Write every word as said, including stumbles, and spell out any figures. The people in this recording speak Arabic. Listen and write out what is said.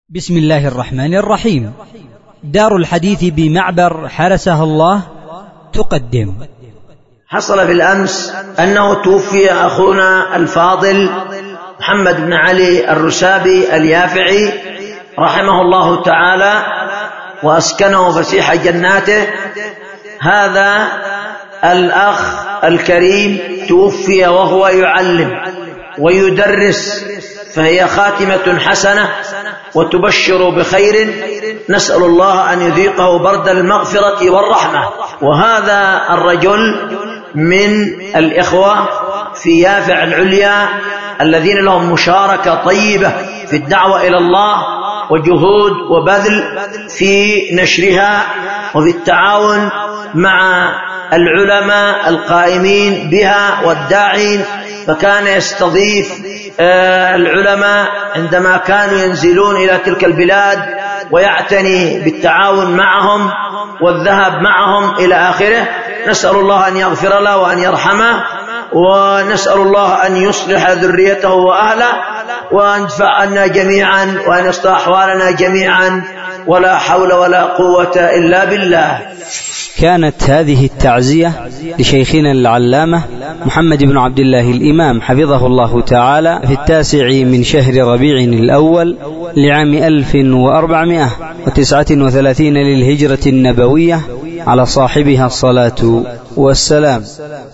بسم الله الرحمن الرحيم. دار الحديث بمعبر حرسها الله تقدم. حصل بالأمس أنه توفي أخونا الفاضل محمد بن علي الرسابي اليافعي رحمه الله تعالى وأسكنه فسيح جناته. هذا الأخ الكريم توفي وهو يعلم ويدرس، فهي خاتمة حسنة وتبشر بخير، نسأل الله أن يذيقه برد المغفرة والرحمة. وهذا الرجل من الإخوة في يافع العليا الذين لهم مشاركة طيبة في الدعوة إلى الله وجهود وبذل في نشرها وفي التعاون مع العلماء القائمين بها والداعين. فكان يستضيف العلماء عندما كانوا ينزلون إلى تلك البلاد ويعتني بالتعاون معهم والذهاب معهم إلى آخره. نسأل الله أن يغفر له وأن يرحمه، ونسأل الله أن يصلح ذريته وأهله، وأن يدفع عنا جميعا وأن يصلح أحوالنا جميعا، ولا حول ولا قوة إلا بالله. كانت هذه التعزية لشيخنا العلامة محمد بن عبد الله الإمام حفظه الله تعالى في التاسع من شهر ربيع الأول لعام ألف وأربعمائة وتسعة وثلاثين للهجرة النبوية، على صاحبها الصلاة والسلام.